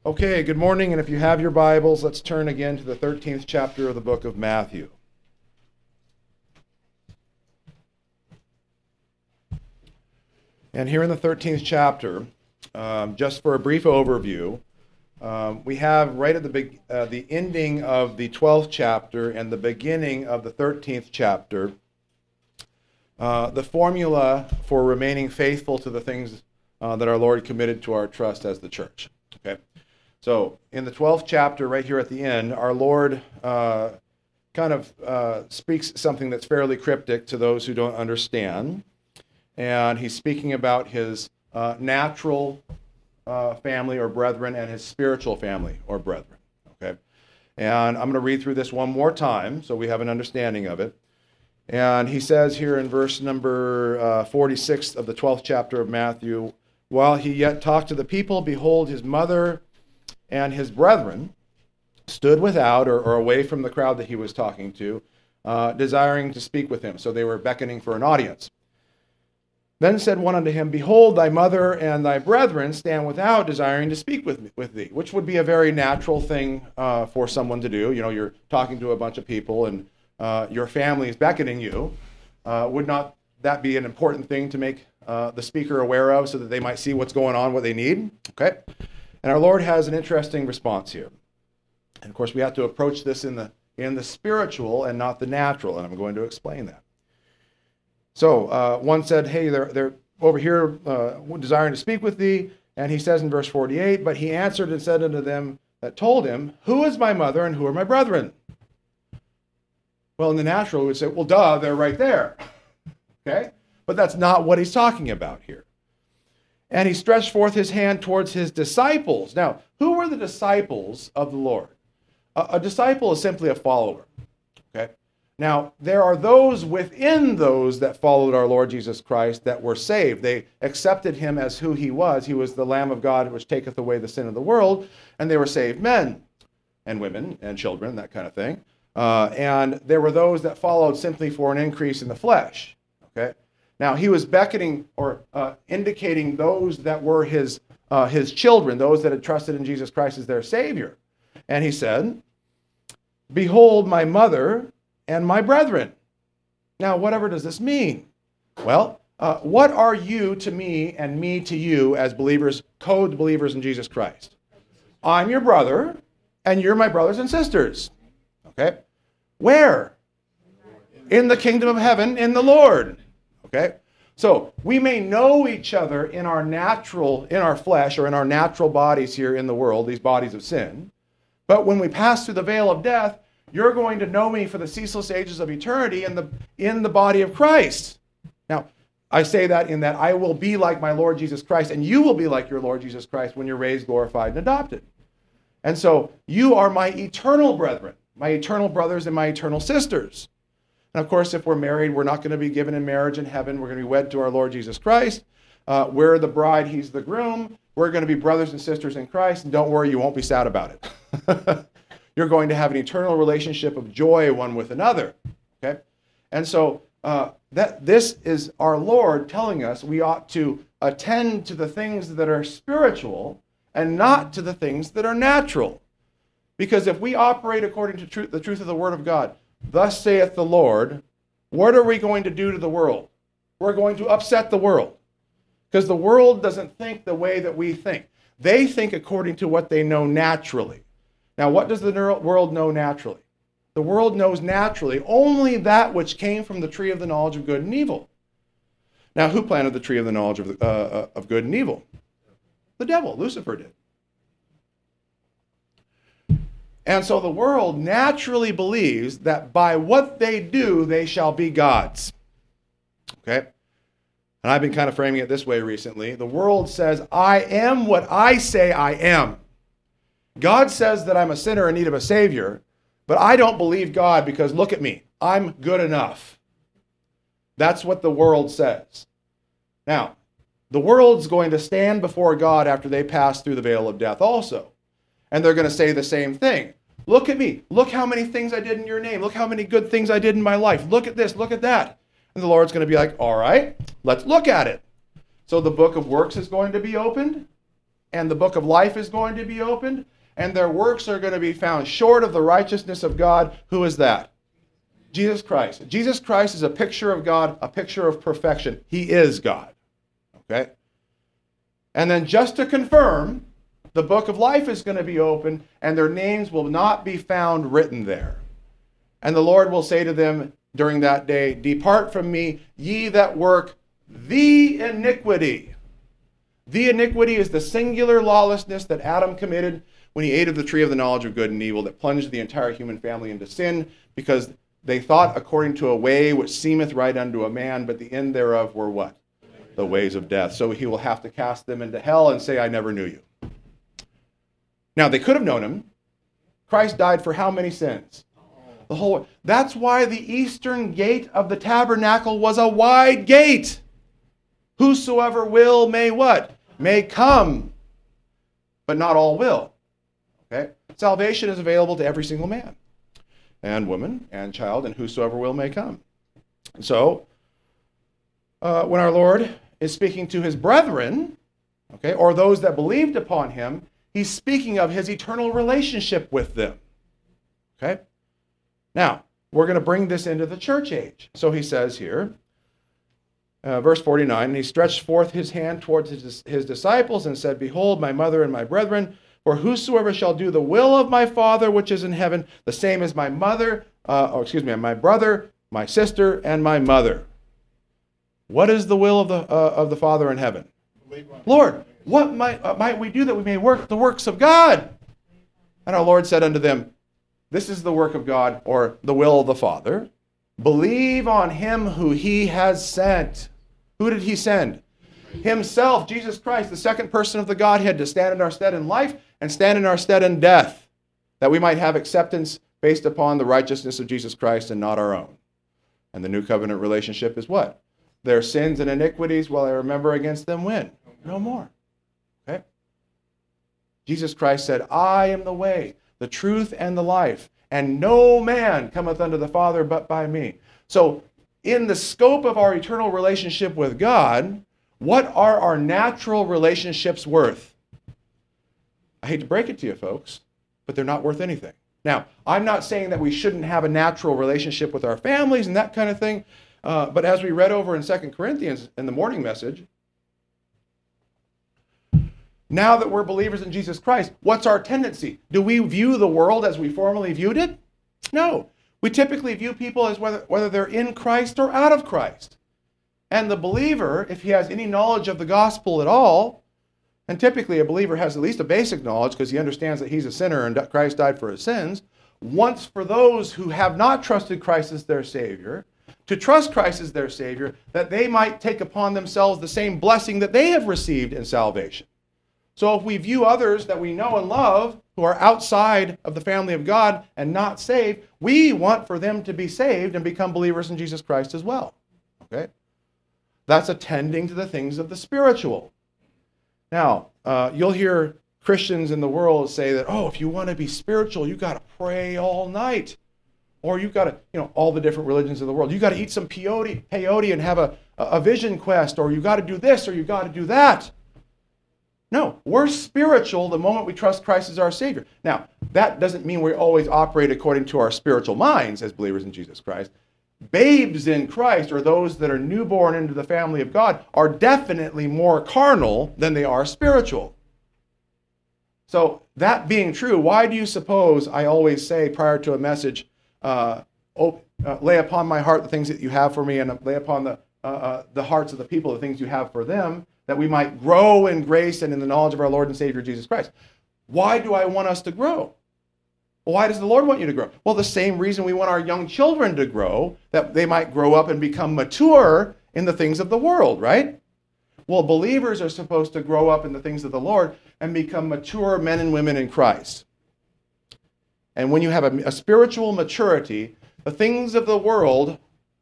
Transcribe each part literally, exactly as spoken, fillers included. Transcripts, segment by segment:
Okay, good morning, and if you have your Bibles, let's turn again to the thirteenth chapter of the book of Matthew. And here in the thirteenth chapter, um, just for a brief overview, um, we have right at the big, uh, the ending of the twelfth chapter and the beginning of the thirteenth chapter, uh, the formula for remaining faithful to the things uh, that our Lord committed to our trust as the church. Okay. So in the twelfth chapter, right here at the end, our Lord uh, kind of uh, speaks something that's fairly cryptic to those who don't understand. And he's speaking about his uh, natural uh, family or brethren and his spiritual family or brethren. Okay, and I'm going to read through this one more time so we have an understanding of it. And he says here in verse number uh, forty-six of the twelfth chapter of Matthew, while he yet talked to the people, behold, his mother and his brethren stood without or, or away from the crowd that he was talking to, uh, desiring to speak with him. So they were beckoning for an audience. Then said one unto him, behold, thy mother and thy brethren stand without, desiring to speak with me, with thee, which would be a very natural thing uh, for someone to do. You know, you're talking to a bunch of people and uh, your family is beckoning you. Uh, would not that be an important thing to make uh, the speaker aware of so that they might see what's going on, what they need? Okay. And our Lord has an interesting response here. And of course, we have to approach this in the in the spiritual and not the natural, and I'm going to explain that. So uh, one said, hey, they're, they're over here uh, desiring to speak with thee. And he says in verse forty-eight, but he answered and said unto them that told him, who is my mother and who are my brethren? Well, in the natural, we would say, well, duh, they're right there. Okay? But that's not what he's talking about here. And he stretched forth his hand towards his disciples. Now, who were the disciples of the Lord? A, a disciple is simply a follower. Okay. Now, there are those within those that followed our Lord Jesus Christ that were saved. They accepted him as who he was. He was the Lamb of God which taketh away the sin of the world. And they were saved men and women and children, that kind of thing. Uh, and there were those that followed simply for an increase in the flesh. Okay. Now, he was beckoning or uh, indicating those that were his uh, his children, those that had trusted in Jesus Christ as their Savior. And he said, behold my mother and my brethren. Now, whatever does this mean? Well, uh, what are you to me and me to you as believers, code believers in Jesus Christ? I'm your brother, and you're my brothers and sisters. Okay? Where? In the kingdom of heaven, in the Lord. Okay, so we may know each other in our natural, in our flesh, or in our natural bodies here in the world, these bodies of sin. But when we pass through the veil of death, you're going to know me for the ceaseless ages of eternity in the in the body of Christ. Now, I say that in that I will be like my Lord Jesus Christ, and you will be like your Lord Jesus Christ when you're raised, glorified, and adopted. And so you are my eternal brethren, my eternal brothers and my eternal sisters. And of course, if we're married, we're not going to be given in marriage in heaven. We're going to be wed to our Lord Jesus Christ. Uh, we're the bride, he's the groom. We're going to be brothers and sisters in Christ. And don't worry, you won't be sad about it. You're going to have an eternal relationship of joy one with another. Okay? And so uh, that this is our Lord telling us we ought to attend to the things that are spiritual and not to the things that are natural. Because if we operate according to truth, the truth of the Word of God, thus saith the Lord, what are we going to do to the world? We're going to upset the world. Because the world doesn't think the way that we think. They think according to what they know naturally. Now, what does the world know naturally? The world knows naturally only that which came from the tree of the knowledge of good and evil. Now, who planted the tree of the knowledge of, the, uh, of good and evil? The devil, Lucifer did. And so the world naturally believes that by what they do, they shall be gods. Okay? And I've been kind of framing it this way recently. The world says, I am what I say I am. God says that I'm a sinner in need of a Savior, but I don't believe God because look at me. I'm good enough. That's what the world says. Now, the world's going to stand before God after they pass through the veil of death also. And they're going to say the same thing. Look at me. Look how many things I did in your name. Look how many good things I did in my life. Look at this. Look at that. And the Lord's going to be like, all right, let's look at it. So the book of works is going to be opened. and the book of life is going to be opened, and their works are going to be found short of the righteousness of God. Who is that? Jesus Christ. Jesus Christ is a picture of God, a picture of perfection. He is God. Okay? And then just to confirm, the book of life is going to be opened, and their names will not be found written there. And the Lord will say to them during that day, "Depart from me, ye that work the iniquity." The iniquity is the singular lawlessness that Adam committed when he ate of the tree of the knowledge of good and evil, that plunged the entire human family into sin, because they thought according to a way which seemeth right unto a man, but the end thereof were what? The ways of death. So he will have to cast them into hell and say, "I never knew you." Now, they could have known him. Christ died for how many sins? The whole. That's why the eastern gate of the tabernacle was a wide gate. Whosoever will may what? May come. But not all will. Okay? Salvation is available to every single man and woman and child, and whosoever will may come. And so, uh, when our Lord is speaking to his brethren, okay, or those that believed upon him, he's speaking of his eternal relationship with them. Okay? Now, we're going to bring this into the church age. So he says here, uh, verse forty-nine, "And he stretched forth his hand towards his, his disciples and said, Behold, my mother and my brethren, for whosoever shall do the will of my Father which is in heaven, the same as my mother, uh, or excuse me, my brother, my sister, and my mother." What is the will of the uh, of the Father in heaven? Lord, what might, uh, might we do that we may work the works of God? And our Lord said unto them, This is the work of God, or the will of the Father. Believe on him who he has sent. Who did he send? Himself, Jesus Christ, the second person of the Godhead, to stand in our stead in life and stand in our stead in death, that we might have acceptance based upon the righteousness of Jesus Christ and not our own. And the new covenant relationship is what? Their sins and iniquities, will I remember against them when? No more. Okay? Jesus Christ said, I am the way, the truth, and the life, and no man cometh unto the Father but by me. So, in the scope of our eternal relationship with God, what are our natural relationships worth? I hate to break it to you, folks, but they're not worth anything. Now, I'm not saying that we shouldn't have a natural relationship with our families and that kind of thing, uh, but as we read over in Second Corinthians in the morning message, now that we're believers in Jesus Christ, what's our tendency? Do we view the world as we formerly viewed it? No. We typically view people as whether, whether they're in Christ or out of Christ. And the believer, if he has any knowledge of the gospel at all, and typically a believer has at least a basic knowledge because he understands that he's a sinner and that Christ died for his sins, wants for those who have not trusted Christ as their Savior to trust Christ as their Savior, that they might take upon themselves the same blessing that they have received in salvation. So if we view others that we know and love who are outside of the family of God and not saved, we want for them to be saved and become believers in Jesus Christ as well. Okay? That's attending to the things of the spiritual. Now, uh, you'll hear Christians in the world say that, oh, if you want to be spiritual, you got to pray all night. Or you've got to, you know, all the different religions of the world. You've got to eat some peyote, peyote and have a, a vision quest, or you've got to do this, or you've got to do that. No, we're spiritual the moment we trust Christ as our Savior. Now, that doesn't mean we always operate according to our spiritual minds as believers in Jesus Christ. Babes in Christ, or those that are newborn into the family of God, are definitely more carnal than they are spiritual. So, that being true, why do you suppose I always say prior to a message, uh, oh, uh, lay upon my heart the things that you have for me, and lay upon the, uh, uh, the hearts of the people the things you have for them, that we might grow in grace and in the knowledge of our Lord and Savior Jesus Christ. Why do I want us to grow? Well, why does the Lord want you to grow? Well, the same reason we want our young children to grow, that they might grow up and become mature in the things of the world, right? Well, believers are supposed to grow up in the things of the Lord and become mature men and women in Christ. And when you have a, a spiritual maturity, the things of the world,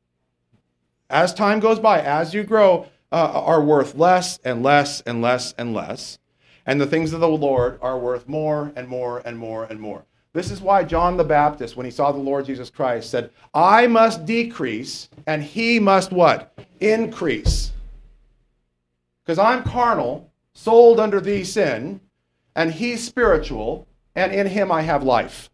as time goes by, as you grow, Uh, are worth less and less and less and less. And the things of the Lord are worth more and more and more and more. This is why John the Baptist, when he saw the Lord Jesus Christ, said, I must decrease and he must what? Increase. Because I'm carnal, sold under thee sin, and he's spiritual, and in him I have life.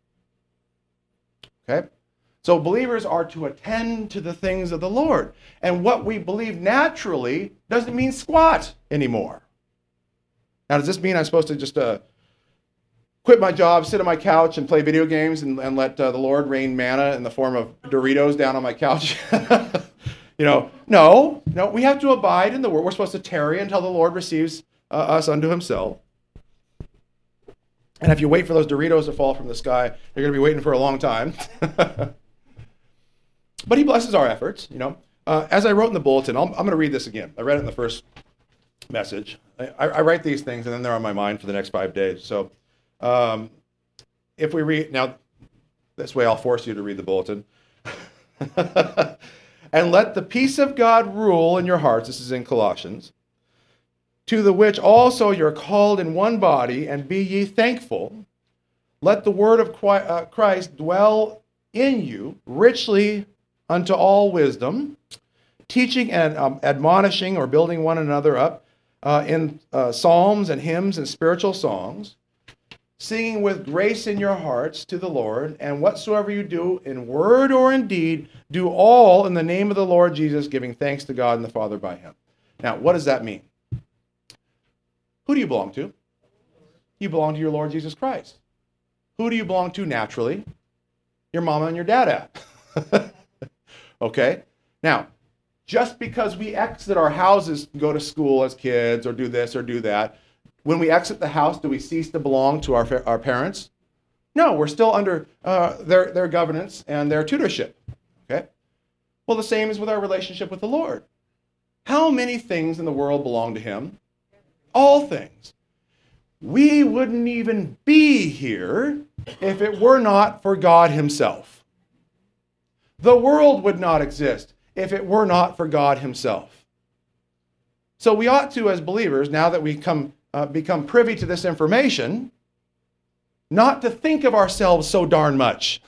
Okay? So believers are to attend to the things of the Lord. And what we believe naturally doesn't mean squat anymore. Now, does this mean I'm supposed to just uh, quit my job, sit on my couch, and play video games and, and let uh, the Lord rain manna in the form of Doritos down on my couch? You know, no, no, we have to abide in the word. We're supposed to tarry until the Lord receives uh, us unto himself. And if you wait for those Doritos to fall from the sky, you're going to be waiting for a long time. But he blesses our efforts, you know. Uh, as I wrote in the bulletin, I'll, I'm going to read this again. I read it in the first message. I, I write these things, and then they're on my mind for the next five days. So um, if we read, now, this way I'll force you to read the bulletin. And let the peace of God rule in your hearts. This is in Colossians. To the which also you're called in one body, and be ye thankful. Let the word of Christ dwell in you richly unto all wisdom, teaching and um, admonishing or building one another up uh, in uh, psalms and hymns and spiritual songs, singing with grace in your hearts to the Lord, and whatsoever you do in word or in deed, do all in the name of the Lord Jesus, giving thanks to God and the Father by him. Now, what does that mean? Who do you belong to? You belong to your Lord Jesus Christ. Who do you belong to naturally? Your mama and your dada. Okay? Now, just because we exit our houses, go to school as kids, or do this or do that, when we exit the house, do we cease to belong to our, our parents? No, we're still under uh, their, their governance and their tutorship. Okay? Well, the same is with our relationship with the Lord. How many things in the world belong to him? All things. We wouldn't even be here if it were not for God himself. The world would not exist if it were not for God himself. So we ought to, as believers, now that we come, uh, become privy to this information, not to think of ourselves so darn much.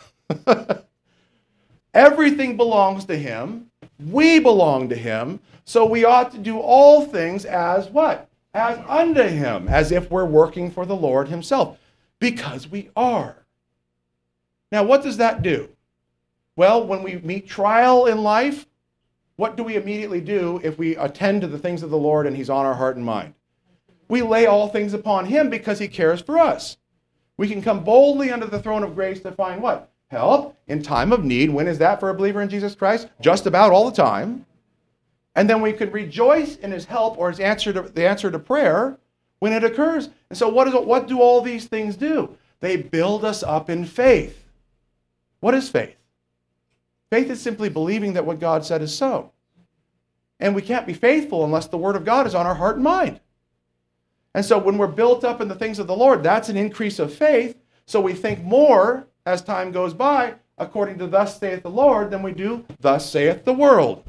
Everything belongs to him. We belong to him. So we ought to do all things as what? As unto him, as if we're working for the Lord himself, because we are. Now, what does that do? Well, when we meet trial in life, what do we immediately do if we attend to the things of the Lord and he's on our heart and mind? We lay all things upon him because he cares for us. We can come boldly under the throne of grace to find what? Help in time of need. When is that for a believer in Jesus Christ? Just about all the time. And then we could rejoice in his help or his answer to the answer to prayer when it occurs. And so what is it, what do all these things do? They build us up in faith. What is faith? Faith is simply believing that what God said is so. And we can't be faithful unless the word of God is on our heart and mind. And so when we're built up in the things of the Lord, that's an increase of faith. So we think more as time goes by, according to thus saith the Lord, than we do thus saith the world.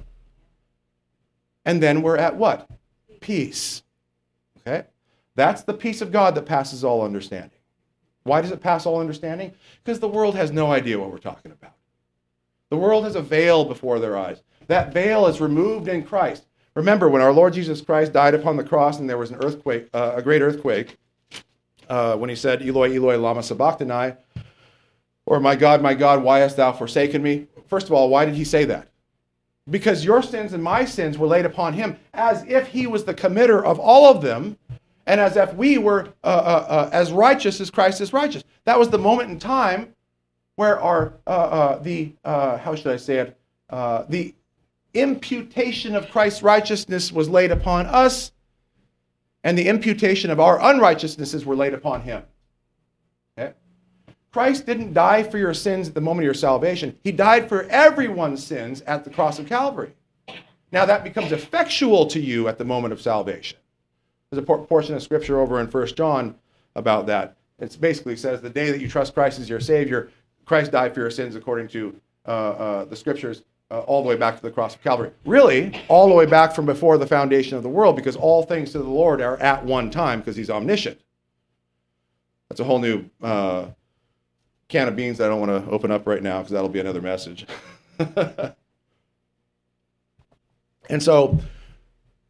And then we're at what? Peace. Okay? That's the peace of God that passes all understanding. Why does it pass all understanding? Because the world has no idea what we're talking about. The world has a veil before their eyes. That veil is removed in Christ. Remember, when our Lord Jesus Christ died upon the cross and there was an earthquake, uh, a great earthquake, uh, when he said, Eloi, Eloi, lama sabachthani, or my God, my God, why hast thou forsaken me? First of all, why did he say that? Because your sins and my sins were laid upon him as if he was the committer of all of them, and as if we were uh, uh, uh, as righteous as Christ is righteous. That was the moment in time where our, uh, uh, the, uh, how should I say it, uh, the imputation of Christ's righteousness was laid upon us, and the imputation of our unrighteousnesses were laid upon him. Okay? Christ didn't die for your sins at the moment of your salvation. He died for everyone's sins at the cross of Calvary. Now that becomes effectual to you at the moment of salvation. There's a por- portion of scripture over in First John about that. It basically says the day that you trust Christ as your Savior, Christ died for your sins according to uh, uh, the scriptures, uh, all the way back to the cross of Calvary. Really, all the way back from before the foundation of the world, because all things to the Lord are at one time, because he's omniscient. That's a whole new uh, can of beans that I don't want to open up right now, because that'll be another message. And so,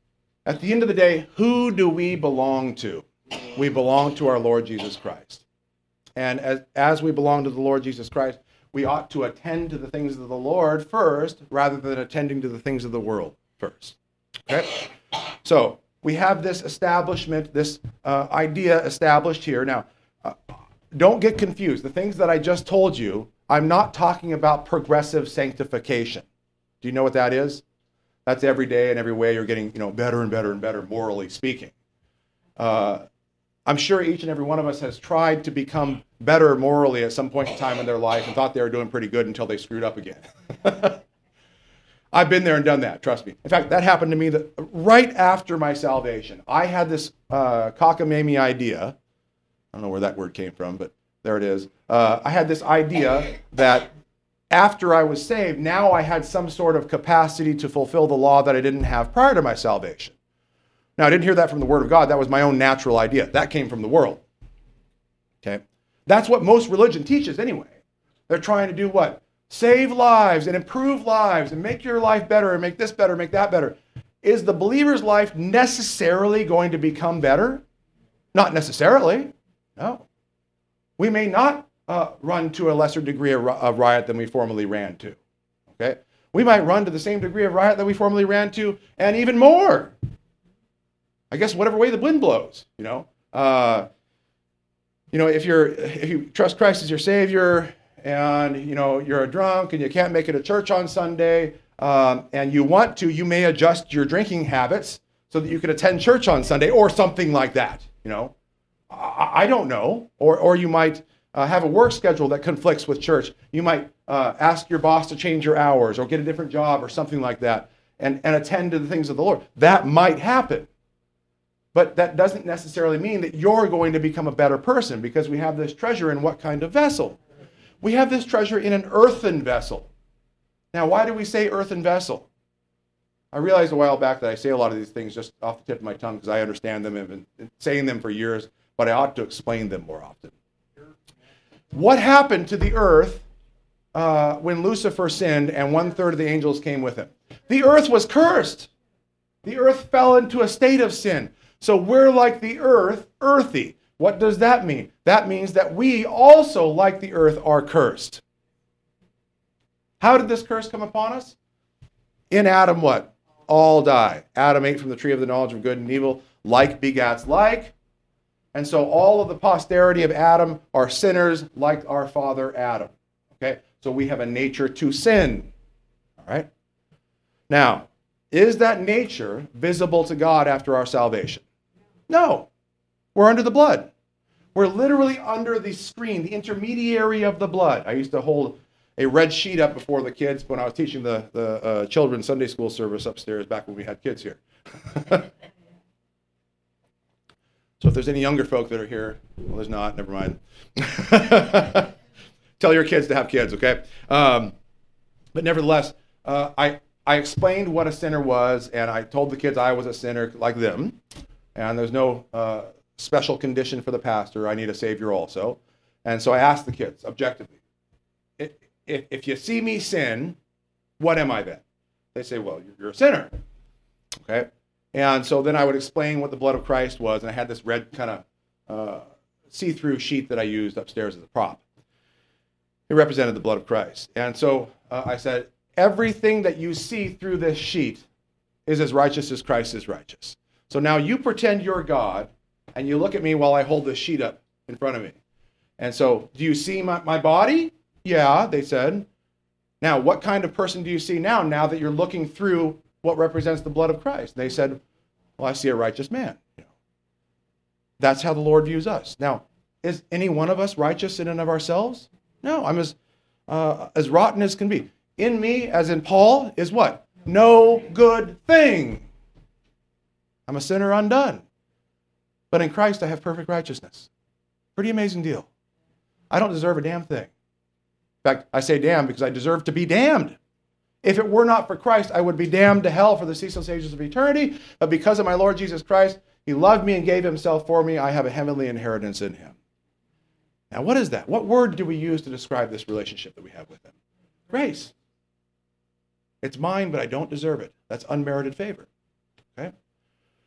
At the end of the day, who do we belong to? We belong to our Lord Jesus Christ. And as, as we belong to the Lord Jesus Christ, we ought to attend to the things of the Lord first, rather than attending to the things of the world first. Okay? So, we have this establishment, this uh, idea established here. Now, uh, don't get confused. The things that I just told you, I'm not talking about progressive sanctification. Do you know what that is? That's every day and every way you're getting, you know, better and better and better, morally speaking. Uh, I'm sure each and every one of us has tried to become better morally at some point in time in their life and thought they were doing pretty good until they screwed up again. I've been there and done that, trust me. In fact, that happened to me the, right after my salvation. I had this uh, cockamamie idea. I don't know where that word came from, but there it is. Uh, I had this idea that after I was saved, now I had some sort of capacity to fulfill the law that I didn't have prior to my salvation. Now, I didn't hear that from the Word of God. That was my own natural idea. That came from the world. Okay? That's what most religion teaches anyway. They're trying to do what? Save lives and improve lives and make your life better and make this better, make that better. Is the believer's life necessarily going to become better? Not necessarily. No. We may not uh, run to a lesser degree of, of riot than we formerly ran to. Okay? We might run to the same degree of riot that we formerly ran to, and even more. I guess whatever way the wind blows, you know. Uh, you know, if you're if you trust Christ as your Savior, and you know you're a drunk and you can't make it to church on Sunday, um, and you want to, you may adjust your drinking habits so that you can attend church on Sunday or something like that. You know, I, I don't know, or or you might uh, have a work schedule that conflicts with church. You might uh, ask your boss to change your hours or get a different job or something like that, and and attend to the things of the Lord. That might happen. But that doesn't necessarily mean that you're going to become a better person, because we have this treasure in what kind of vessel? We have this treasure in an earthen vessel. Now, why do we say earthen vessel? I realized a while back that I say a lot of these things just off the tip of my tongue because I understand them and have been saying them for years, but I ought to explain them more often. What happened to the earth uh, when Lucifer sinned and one third of the angels came with him? The earth was cursed. The earth fell into a state of sin. So we're like the earth, earthy. What does that mean? That means that we also, like the earth, are cursed. How did this curse come upon us? In Adam, what? All die. Adam ate from the tree of the knowledge of good and evil. Like begats like. And so all of the posterity of Adam are sinners like our father Adam. Okay? So we have a nature to sin. All right? Now, is that nature visible to God after our salvation? No. We're under the blood. We're literally under the screen, the intermediary of the blood. I used to hold a red sheet up before the kids when I was teaching the, the uh, children's Sunday school service upstairs back when we had kids here. So if there's any younger folk that are here, well, there's not, never mind. Tell your kids to have kids, okay? Um, but nevertheless, uh, I, I explained what a sinner was, and I told the kids I was a sinner like them. And there's no uh, special condition for the pastor. I need a Savior also. And so I asked the kids objectively, if, if you see me sin, what am I then? They say, well, you're a sinner. Okay? And so then I would explain what the blood of Christ was, and I had this red kind of uh, see-through sheet that I used upstairs as a prop. It represented the blood of Christ. And so uh, I said, everything that you see through this sheet is as righteous as Christ is righteous. So now you pretend you're God, and you look at me while I hold this sheet up in front of me. And so, do you see my, my body? Yeah, they said. Now, what kind of person do you see now, now that you're looking through what represents the blood of Christ? They said, well, I see a righteous man. You know, that's how the Lord views us. Now, is any one of us righteous in and of ourselves? No, I'm as, uh, as rotten as can be. In me, as in Paul, is what? No good thing. I'm a sinner undone. But in Christ, I have perfect righteousness. Pretty amazing deal. I don't deserve a damn thing. In fact, I say damn because I deserve to be damned. If it were not for Christ, I would be damned to hell for the ceaseless ages of eternity. But because of my Lord Jesus Christ, he loved me and gave himself for me. I have a heavenly inheritance in him. Now, what is that? What word do we use to describe this relationship that we have with him? Grace. It's mine, but I don't deserve it. That's unmerited favor. Okay?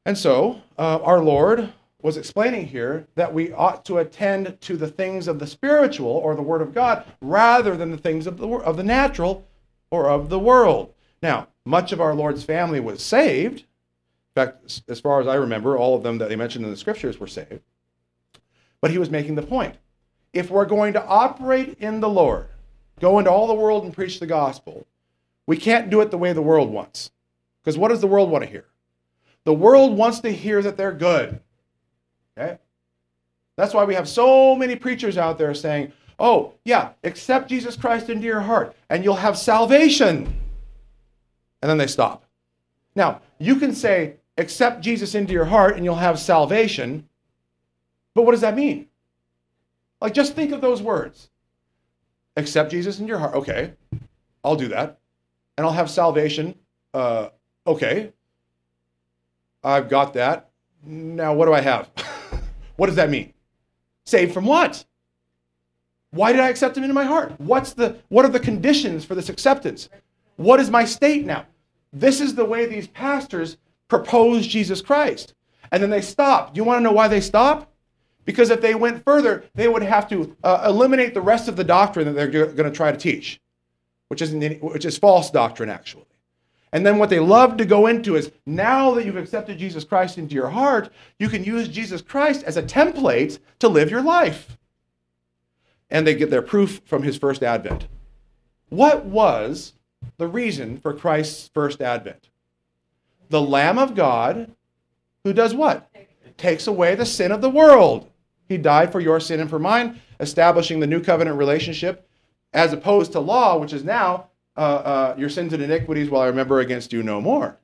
And so uh, our Lord was explaining here that we ought to attend to the things of the spiritual or the Word of God rather than the things of the, of the natural or of the world. Now, much of our Lord's family was saved. In fact, as far as I remember, all of them that he mentioned in the scriptures were saved. But he was making the point. If we're going to operate in the Lord, go into all the world and preach the gospel, we can't do it the way the world wants. Because what does the world want to hear? The world wants to hear that they're good. Okay? That's why we have so many preachers out there saying, oh, yeah, accept Jesus Christ into your heart and you'll have salvation. And then they stop. Now, you can say, accept Jesus into your heart and you'll have salvation. But what does that mean? Like, just think of those words. Accept Jesus into your heart. Okay, I'll do that. And I'll have salvation. Uh, okay. I've got that. Now, what do I have? What does that mean? Saved from what? Why did I accept him into my heart? What's the, what are the conditions for this acceptance? What is my state now? This is the way these pastors propose Jesus Christ. And then they stop. Do you want to know why they stop? Because if they went further, they would have to uh, eliminate the rest of the doctrine that they're going to try to teach, which is, which is false doctrine, actually. And then what they love to go into is, now that you've accepted Jesus Christ into your heart, you can use Jesus Christ as a template to live your life. And they get their proof from his first advent. What was the reason for Christ's first advent? The Lamb of God, who does what? Takes away the sin of the world. He died for your sin and for mine, establishing the new covenant relationship, as opposed to law, which is now, uh, uh, your sins and iniquities will I remember against you no more.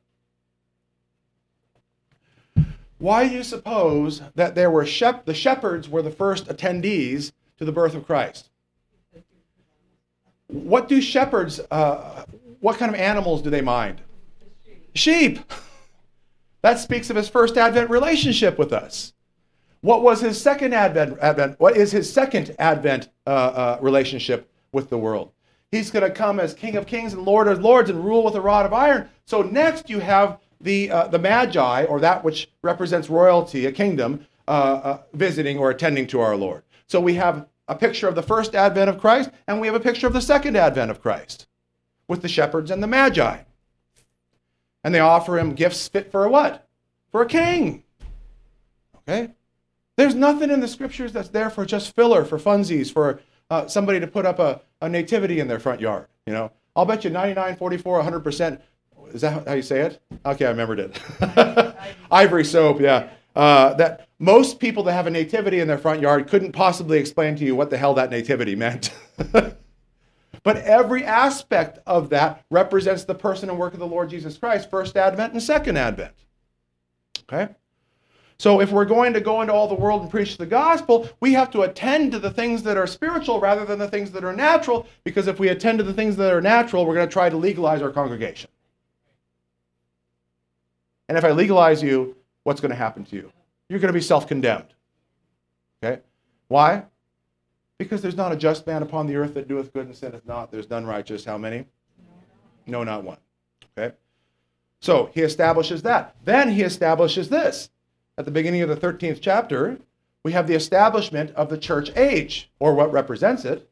Why do you suppose that there were shep- the shepherds were the first attendees to the birth of Christ? What do shepherds, uh, what kind of animals do they mind? Sheep. That speaks of his first advent relationship with us. What was his second advent? advent what is his second advent uh, uh, relationship with the world? He's going to come as King of Kings and Lord of Lords and rule with a rod of iron. So next you have the uh, the Magi, or that which represents royalty, a kingdom, uh, uh, visiting or attending to our Lord. So we have a picture of the first advent of Christ, and we have a picture of the second advent of Christ with the shepherds and the Magi. And they offer him gifts fit for a what? For a king. Okay? There's nothing in the scriptures that's there for just filler, for funsies, for uh, somebody to put up a, a nativity in their front yard. You know, I'll bet you ninety-nine, forty-four, one hundred percent. Is that how you say it? Okay, I remembered it. Ivory soap, yeah. Uh, that most people that have a nativity in their front yard couldn't possibly explain to you what the hell that nativity meant. But every aspect of that represents the person and work of the Lord Jesus Christ, first advent and second advent. Okay? So if we're going to go into all the world and preach the gospel, we have to attend to the things that are spiritual rather than the things that are natural, because if we attend to the things that are natural, we're going to try to legalize our congregation. And if I legalize you, what's going to happen to you? You're going to be self-condemned. Okay? Why? Because there's not a just man upon the earth that doeth good and sinneth not. There's none righteous. How many? No, not one. Okay? So he establishes that. Then he establishes this. At the beginning of the thirteenth chapter, we have the establishment of the church age, or what represents it.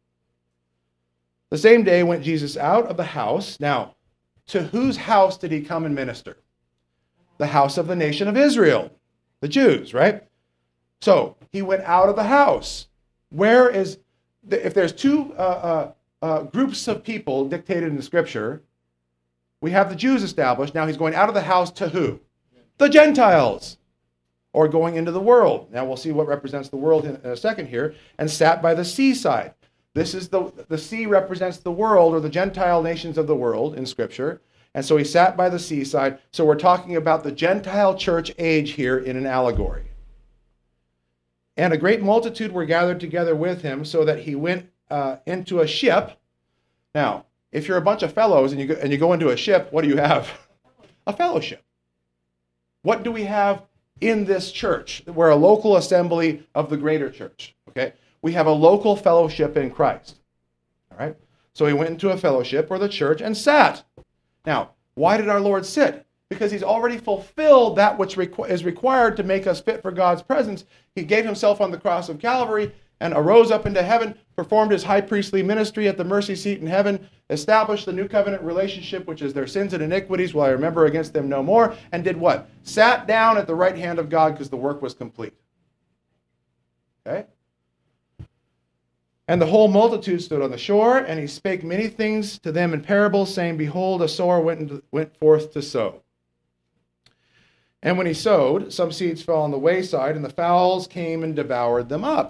The same day went Jesus out of the house. Now, to whose house did he come and minister? The house of the nation of Israel, the Jews, right? So he went out of the house. Where is, the, if there's two uh, uh, uh, groups of people dictated in the scripture, we have the Jews established. Now he's going out of the house to who? The Gentiles, or going into the world. Now we'll see what represents the world in, in a second here. And sat by the seaside. This is the, the sea represents the world, or the Gentile nations of the world in scripture. And so he sat by the seaside. So we're talking about the Gentile church age here in an allegory. And a great multitude were gathered together with him, so that he went uh, into a ship. Now, if you're a bunch of fellows and you, go, and you go into a ship, what do you have? A fellowship. What do we have in this church? We're a local assembly of the greater church. Okay? We have a local fellowship in Christ. All right? So he went into a fellowship, or the church, and sat. Now, why did our Lord sit? because he's already fulfilled that which requ- is required to make us fit for God's presence. He gave himself on the cross of Calvary and arose up into heaven, performed his high priestly ministry at the mercy seat in heaven, established the new covenant relationship, which is their sins and iniquities will I remember against them no more, and did what? Sat down at the right hand of God because the work was complete. Okay? And the whole multitude stood on the shore, and he spake many things to them in parables, saying, Behold, a sower went, into, went forth to sow. And when he sowed, some seeds fell on the wayside, and the fowls came and devoured them up.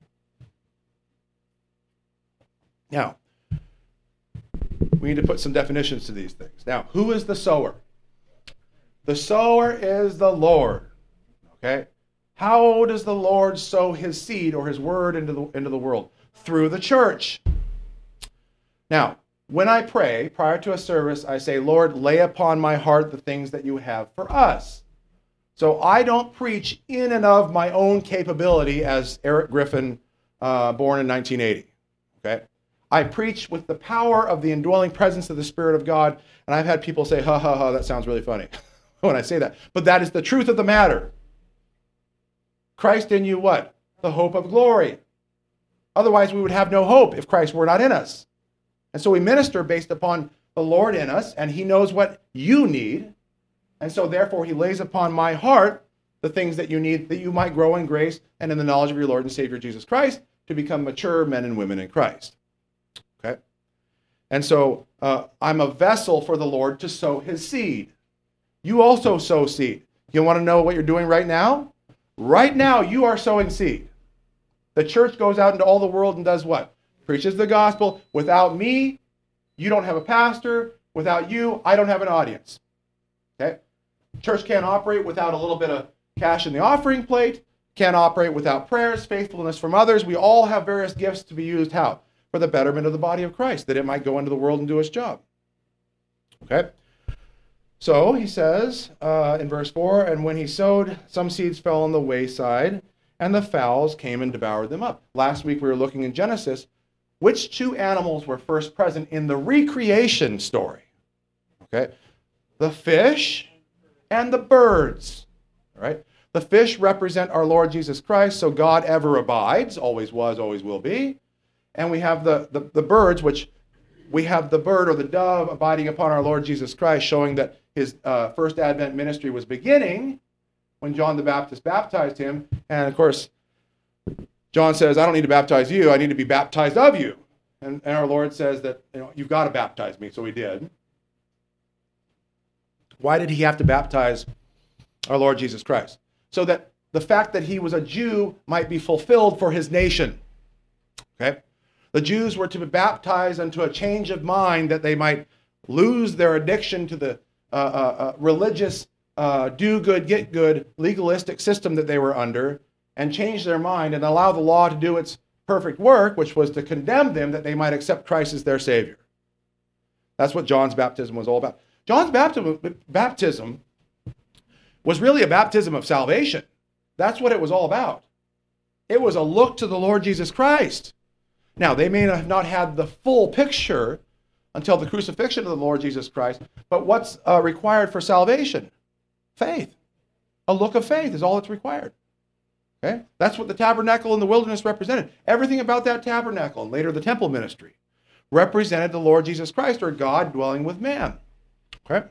Now, we need to put some definitions to these things. Now, who is the sower? The sower is the Lord. Okay? How does the Lord sow his seed or his word into the, into the world? Through the church. Now, when I pray prior to a service, I say, Lord, lay upon my heart the things that you have for us. So I don't preach in and of my own capability as Eric Griffin, uh, born in nineteen eighty. Okay? I preach with the power of the indwelling presence of the Spirit of God, and I've had people say, ha, ha, ha, that sounds really funny when I say that. But that is the truth of the matter. Christ in you, what? The hope of glory. Otherwise, we would have no hope if Christ were not in us. And so we minister based upon the Lord in us, and he knows what you need. And so therefore, he lays upon my heart the things that you need, that you might grow in grace and in the knowledge of your Lord and Savior Jesus Christ to become mature men and women in Christ. Okay? And so uh, I'm a vessel for the Lord to sow his seed. You also sow seed. You want to know what you're doing right now? Right now, you are sowing seed. The church goes out into all the world and does what? Preaches the gospel. Without me, you don't have a pastor. Without you, I don't have an audience. Okay? Church can't operate without a little bit of cash in the offering plate. Can't operate without prayers, faithfulness from others. We all have various gifts to be used how? For the betterment of the body of Christ, that it might go into the world and do its job. Okay? So he says uh, in verse four, and when he sowed, some seeds fell on the wayside, and the fowls came and devoured them up. Last week we were looking in Genesis. Which two animals were first present in the recreation story? Okay? The fish and the birds. All right? The fish represent our Lord Jesus Christ, so God ever abides, always was, always will be. And we have the, the, the birds, which we have the bird or the dove abiding upon our Lord Jesus Christ, showing that his uh, first Advent ministry was beginning when John the Baptist baptized him. And of course, John says, I don't need to baptize you, I need to be baptized of you. And, and our Lord says that, you know, you've got to baptize me, so he did. Why did he have to baptize our Lord Jesus Christ? So that the fact that he was a Jew might be fulfilled for his nation. Okay? The Jews were to be baptized unto a change of mind that they might lose their addiction to the uh, uh, uh, religious uh, do good, get good, legalistic system that they were under, and change their mind and allow the law to do its perfect work, which was to condemn them that they might accept Christ as their Savior. That's what John's baptism was all about. John's baptism, baptism was really a baptism of salvation. That's what it was all about. It was a look to the Lord Jesus Christ. Now, they may have not had the full picture until the crucifixion of the Lord Jesus Christ, but what's uh, required for salvation? Faith. A look of faith is all that's required. Okay? That's what the tabernacle in the wilderness represented. Everything about that tabernacle, and later the temple ministry, represented the Lord Jesus Christ, or God dwelling with man. Okay?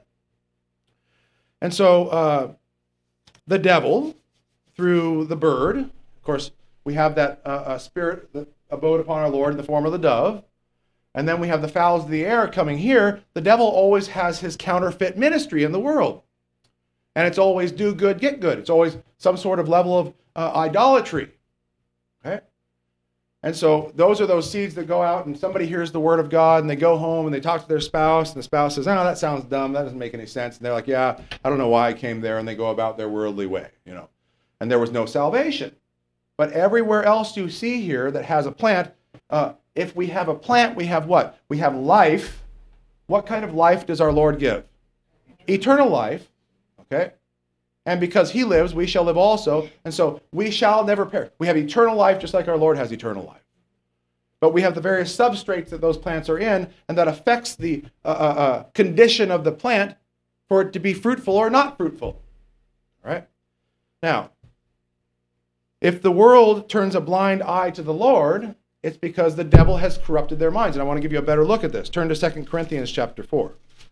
And so uh, the devil, through the bird, of course, we have that uh, uh, spirit that abode upon our Lord in the form of the dove, and then we have the fowls of the air coming here. The devil always has his counterfeit ministry in the world. And it's always do good, get good. It's always some sort of level of uh, idolatry. Okay? And so those are those seeds that go out and somebody hears the word of God and they go home and they talk to their spouse and the spouse says, oh, that sounds dumb. That doesn't make any sense. And they're like, yeah, I don't know why I came there. And they go about their worldly way, you know. And there was no salvation. But everywhere else you see here that has a plant, uh, if we have a plant, we have what? We have life. What kind of life does our Lord give? Eternal life. Okay? And because he lives, we shall live also. And so we shall never perish. We have eternal life just like our Lord has eternal life. But we have the various substrates that those plants are in, and that affects the uh, uh, uh, condition of the plant for it to be fruitful or not fruitful. All right? Now, if the world turns a blind eye to the Lord, it's because the devil has corrupted their minds. And I want to give you a better look at this. Turn to Second Corinthians chapter four.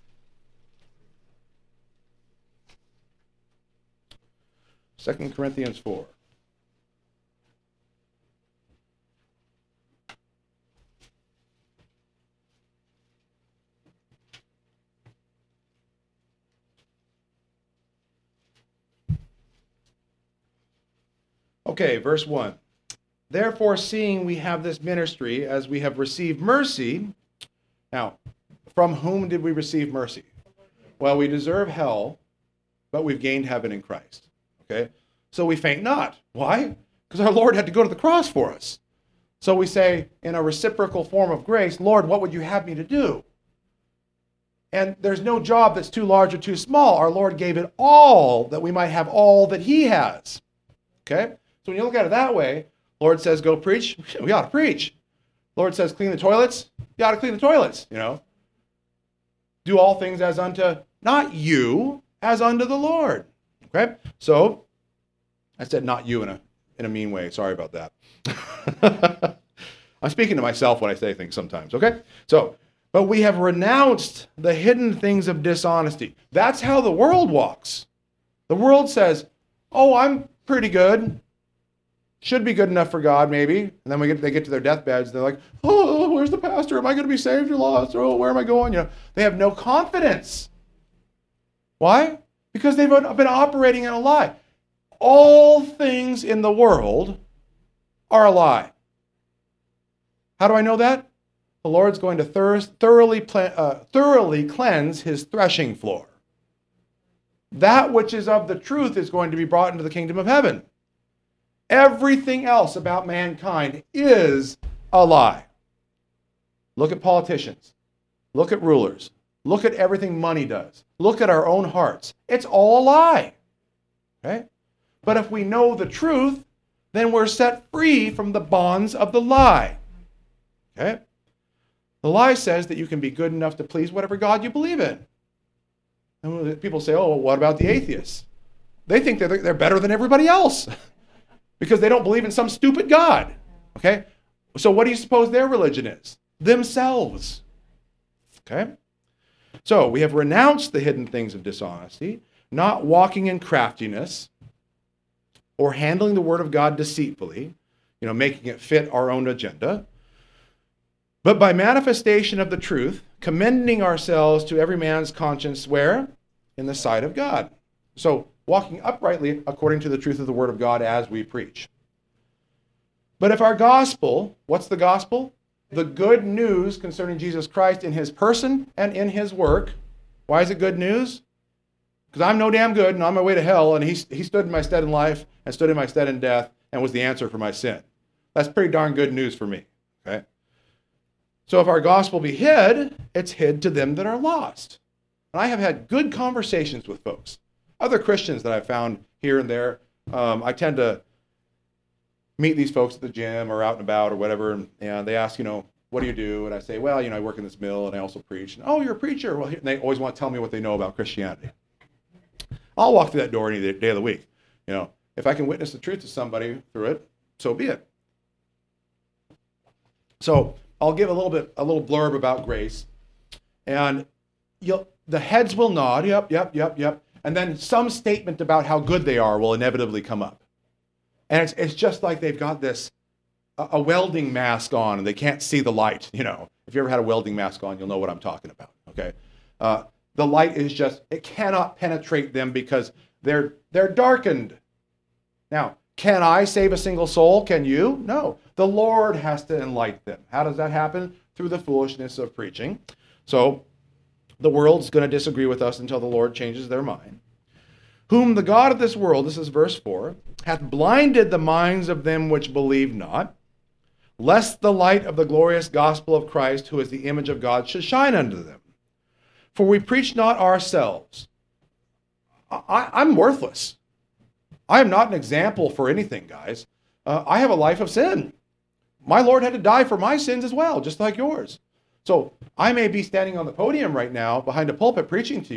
Second Corinthians four. Okay, verse one. Therefore, seeing we have this ministry, as we have received mercy. Now, from whom did we receive mercy? Well, we deserve hell, but we've gained heaven in Christ. Okay? So we faint not. Why? Because our Lord had to go to the cross for us. So we say, in a reciprocal form of grace, Lord, what would you have me to do? And there's no job that's too large or too small. Our Lord gave it all that we might have all that he has. Okay? So when you look at it that way, Lord says, go preach. We ought to preach. Lord says, clean the toilets. You ought to clean the toilets, you know. Do all things as unto, not you, as unto the Lord. Okay? So, I said not you in a in a mean way. Sorry about that. I'm speaking to myself when I say things sometimes, okay? So, but we have renounced the hidden things of dishonesty. That's how the world walks. The world says, oh, I'm pretty good. Should be good enough for God, maybe. And then we get they get to their deathbeds. They're like, oh, where's the pastor? Am I going to be saved or lost? Oh, where am I going? You know, they have no confidence. Why? Because they've been operating in a lie. All things in the world are a lie. How do I know that? The Lord's going to thir- thoroughly, pl- uh, thoroughly cleanse his threshing floor. That which is of the truth is going to be brought into the kingdom of heaven. Everything else about mankind is a lie. Look at politicians. Look at rulers. Look at everything money does. Look at our own hearts. It's all a lie. Okay? But if we know the truth, then we're set free from the bonds of the lie. Okay? The lie says that you can be good enough to please whatever God you believe in. And people say, oh, well, what about the atheists? They think that they're better than everybody else because they don't believe in some stupid God. Okay? So what do you suppose their religion is? Themselves. Okay? So we have renounced the hidden things of dishonesty, not walking in craftiness or handling the word of God deceitfully, you know, making it fit our own agenda, but by manifestation of the truth, commending ourselves to every man's conscience where? In the sight of God. So walking uprightly according to the truth of the word of God as we preach. But if our gospel, what's the gospel? The good news concerning Jesus Christ in his person and in his work. Why is it good news? Because I'm no damn good and on my way to hell, and he, he stood in my stead in life and stood in my stead in death and was the answer for my sin. That's pretty darn good news for me. Okay? So if our gospel be hid, it's hid to them that are lost. And I have had good conversations with folks. Other Christians that I've found here and there. Um, I tend to meet these folks at the gym or out and about or whatever, and, and they ask, you know, what do you do? And I say, well, you know, I work in this mill and I also preach. And, oh, you're a preacher. Well, and they always want to tell me what they know about Christianity. I'll walk through that door any day of the week. You know, if I can witness the truth to somebody through it, so be it. So I'll give a little bit, a little blurb about grace, and you'll, the heads will nod. Yep, yep, yep, yep. And then some statement about how good they are will inevitably come up. And it's it's just like they've got this, a, a welding mask on and they can't see the light. You know, if you ever had a welding mask on, you'll know what I'm talking about, okay? Uh, the light is just, it cannot penetrate them because they're they're darkened. Now, can I save a single soul? Can you? No. The Lord has to enlighten them. How does that happen? Through the foolishness of preaching. So the world's going to disagree with us until the Lord changes their mind. Whom the God of this world, this is verse four, hath blinded the minds of them which believe not, lest the light of the glorious gospel of Christ, who is the image of God, should shine unto them. For we preach not ourselves. I, I'm worthless. I am not an example for anything, guys. Uh, I have a life of sin. My Lord had to die for my sins as well, just like yours. So I may be standing on the podium right now behind a pulpit preaching to you,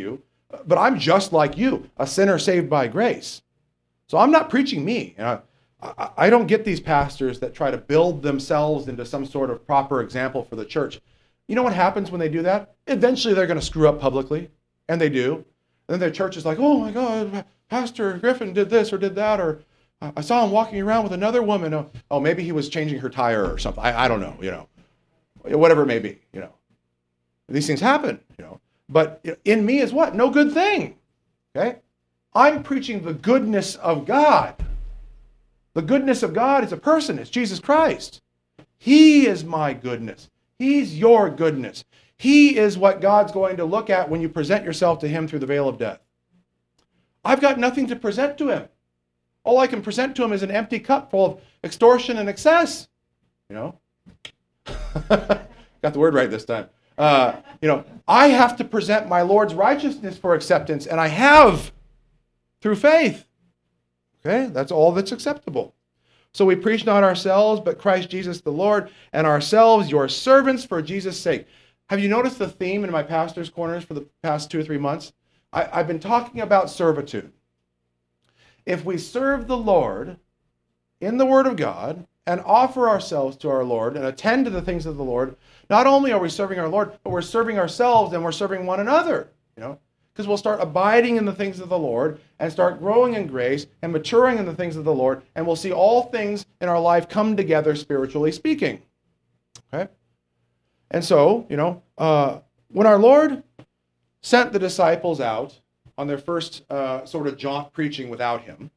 But I'm just like you, a sinner saved by grace. So I'm not preaching me. You know, I, I don't get these pastors that try to build themselves into some sort of proper example for the church. You know what happens when they do that? Eventually they're going to screw up publicly, and they do. And then their church is like, oh my God, Pastor Griffin did this or did that, or I saw him walking around with another woman. Oh, oh maybe he was changing her tire or something. I, I don't know, you know, whatever it may be, you know. These things happen, you know. But in me is what? No good thing, okay? I'm preaching the goodness of God. The goodness of God is a person. It's Jesus Christ. He is my goodness. He's your goodness. He is what God's going to look at when you present yourself to him through the veil of death. I've got nothing to present to him. All I can present to him is an empty cup full of extortion and excess. You know? Got the word right this time. Uh, you know, I have to present my Lord's righteousness for acceptance, and I have through faith. Okay? That's all that's acceptable. So we preach not ourselves, but Christ Jesus the Lord, and ourselves your servants for Jesus' sake. Have you noticed the theme in my pastor's corners for the past two or three months? I, I've been talking about servitude. If we serve the Lord in the Word of God and offer ourselves to our Lord and attend to the things of the Lord, not only are we serving our Lord, but we're serving ourselves and we're serving one another, you know, because we'll start abiding in the things of the Lord and start growing in grace and maturing in the things of the Lord, and we'll see all things in our life come together spiritually speaking. Okay? And so, you know, uh, when our Lord sent the disciples out on their first uh, sort of jaunt preaching without him,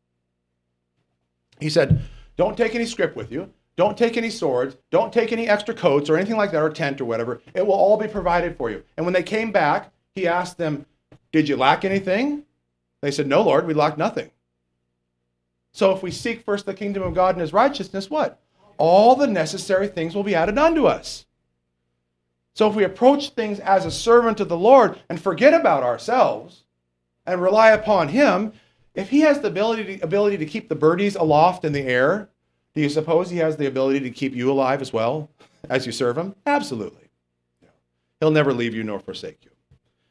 he said, don't take any script with you. Don't take any swords. Don't take any extra coats or anything like that, or tent or whatever. It will all be provided for you. And when they came back, he asked them, did you lack anything? They said, no, Lord, we lack nothing. So if we seek first the kingdom of God and his righteousness, what? All the necessary things will be added unto us. So if we approach things as a servant of the Lord and forget about ourselves and rely upon him, if he has the ability to, ability to keep the birdies aloft in the air, do you suppose he has the ability to keep you alive as well as you serve him? Absolutely. He'll never leave you nor forsake you.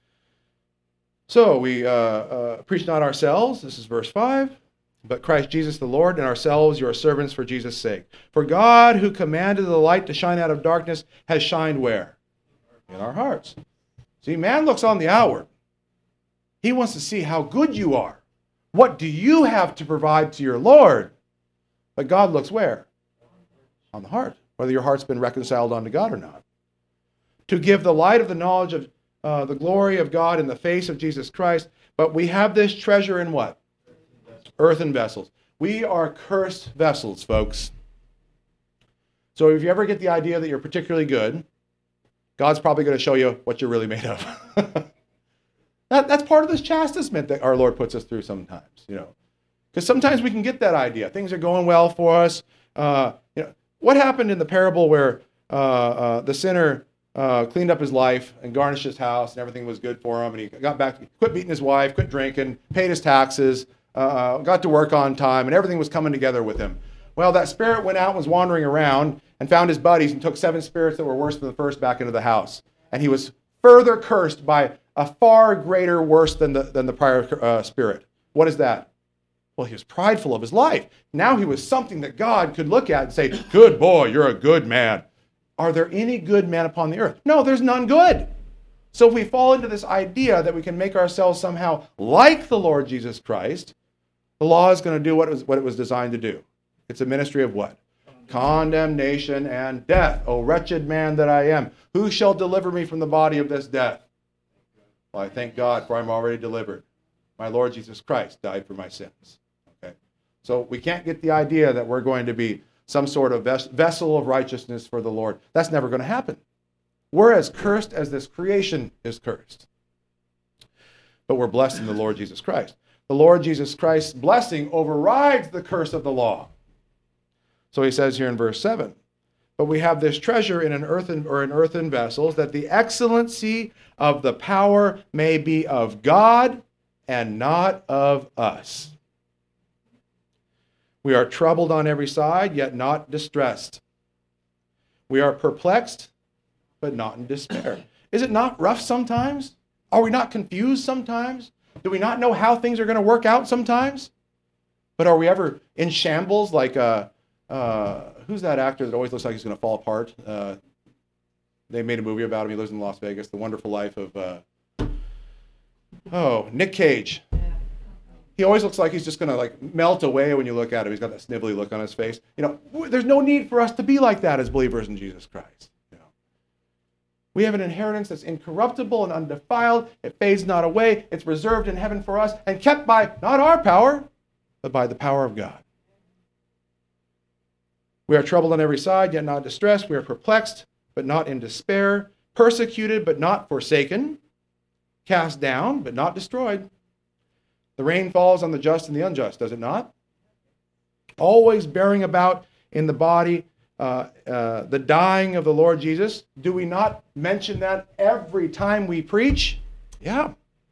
So we uh, uh, preach not ourselves, this is verse five, but Christ Jesus the Lord, and ourselves your servants for Jesus' sake. For God, who commanded the light to shine out of darkness, has shined where? In our hearts. See, man looks on the outward. He wants to see how good you are. What do you have to provide to your Lord? But God looks where? On the heart, whether your heart's been reconciled unto God or not. To give the light of the knowledge of uh, the glory of God in the face of Jesus Christ. But we have this treasure in what? Earthen vessels. We are cursed vessels, folks. So if you ever get the idea that you're particularly good, God's probably going to show you what you're really made of. that, that's part of this chastisement that our Lord puts us through sometimes, you know. Because sometimes we can get that idea. Things are going well for us. Uh, you know, what happened in the parable where uh, uh, the sinner uh, cleaned up his life and garnished his house and everything was good for him, and he got back, quit beating his wife, quit drinking, paid his taxes, uh, got to work on time, and everything was coming together with him. Well, that spirit went out and was wandering around and found his buddies and took seven spirits that were worse than the first back into the house. And he was further cursed by a far greater worse than the, than the prior uh, spirit. What is that? Well, he was prideful of his life. Now he was something that God could look at and say, good boy, you're a good man. Are there any good men upon the earth? No, there's none good. So if we fall into this idea that we can make ourselves somehow like the Lord Jesus Christ, the law is going to do what it was, what it was designed to do. It's a ministry of what? Condemnation and death. O wretched man that I am, who shall deliver me from the body of this death? Well, I thank God, for I'm already delivered. My Lord Jesus Christ died for my sins. Okay, so we can't get the idea that we're going to be some sort of ves- vessel of righteousness for the Lord. That's never going to happen. We're as cursed as this creation is cursed. But we're blessed in the Lord Jesus Christ. The Lord Jesus Christ's blessing overrides the curse of the law. So he says here in verse seven, but we have this treasure in an earthen or in earthen vessels, that the excellency of the power may be of God and not of us. We are troubled on every side, yet not distressed. We are perplexed, but not in despair. Is it not rough sometimes? Are we not confused sometimes? Do we not know how things are going to work out sometimes? But are we ever in shambles like, uh, uh, who's that actor that always looks like he's going to fall apart? Uh, they made a movie about him. He lives in Las Vegas, The Wonderful Life of, uh, oh, Nick Cage. He always looks like he's just going to like melt away when you look at him. He's got that snivelly look on his face. You know, there's no need for us to be like that as believers in Jesus Christ. You know, we have an inheritance that's incorruptible and undefiled. It fades not away. It's reserved in heaven for us and kept by not our power, but by the power of God. We are troubled on every side, yet not distressed. We are perplexed, but not in despair. Persecuted, but not forsaken. Cast down, but not destroyed. The rain falls on the just and the unjust, does it not? Always bearing about in the body uh, uh, the dying of the Lord Jesus. Do we not mention that every time we preach? Yeah.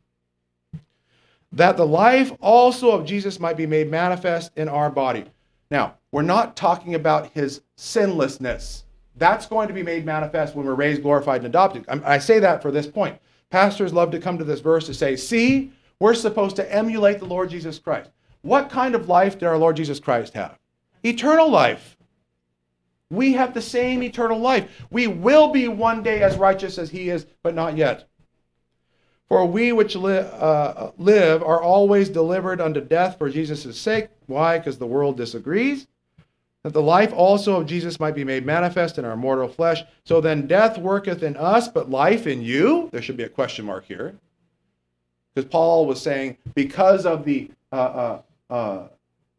That the life also of Jesus might be made manifest in our body. Now, we're not talking about his sinlessness. That's going to be made manifest when we're raised, glorified, and adopted. I say that for this point. Pastors love to come to this verse to say, see, we're supposed to emulate the Lord Jesus Christ. What kind of life did our Lord Jesus Christ have? Eternal life. We have the same eternal life. We will be one day as righteous as he is, but not yet. For we which li- uh, live are always delivered unto death for Jesus' sake. Why? Because the world disagrees. That the life also of Jesus might be made manifest in our mortal flesh. So then death worketh in us, but life in you? There should be a question mark here. Because Paul was saying, because of the uh, uh, uh,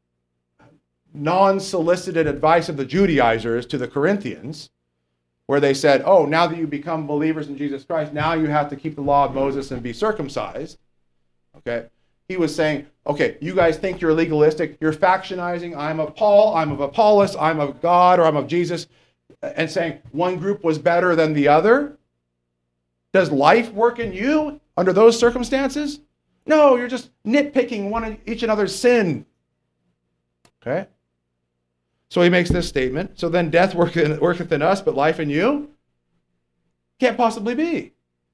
non-solicited advice of the Judaizers to the Corinthians, where they said, oh, now that you become believers in Jesus Christ, now you have to keep the law of Moses and be circumcised. Okay? He was saying, okay, you guys think you're legalistic, you're factionizing, I'm of Paul, I'm of Apollos, I'm of God, or I'm of Jesus, and saying one group was better than the other. Does life work in you under those circumstances? No, you're just nitpicking one each another's sin. Okay? So he makes this statement. So then death worketh, worketh in us, but life in you? Can't possibly be.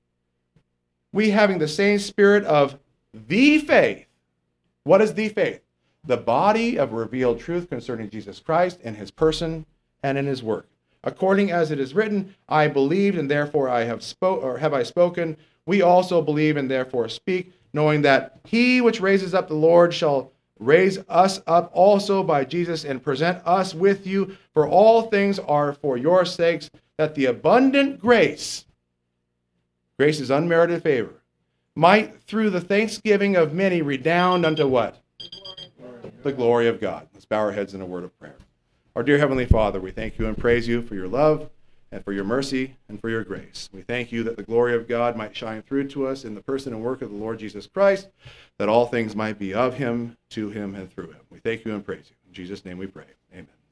We having the same spirit of the faith. What is the faith? The body of revealed truth concerning Jesus Christ and his person and in his work. According as it is written, I believed and therefore I have spoke or have I spoken. We also believe and therefore speak, knowing that he which raises up the Lord shall raise us up also by Jesus and present us with you. For all things are for your sakes, that the abundant grace, grace is unmerited favor, might through the thanksgiving of many redound unto what? The glory of God. Let's bow our heads in a word of prayer. Our dear Heavenly Father, we thank you and praise you for your love and for your mercy and for your grace. We thank you that the glory of God might shine through to us in the person and work of the Lord Jesus Christ, that all things might be of him, to him, and through him. We thank you and praise you. In Jesus' name we pray. Amen.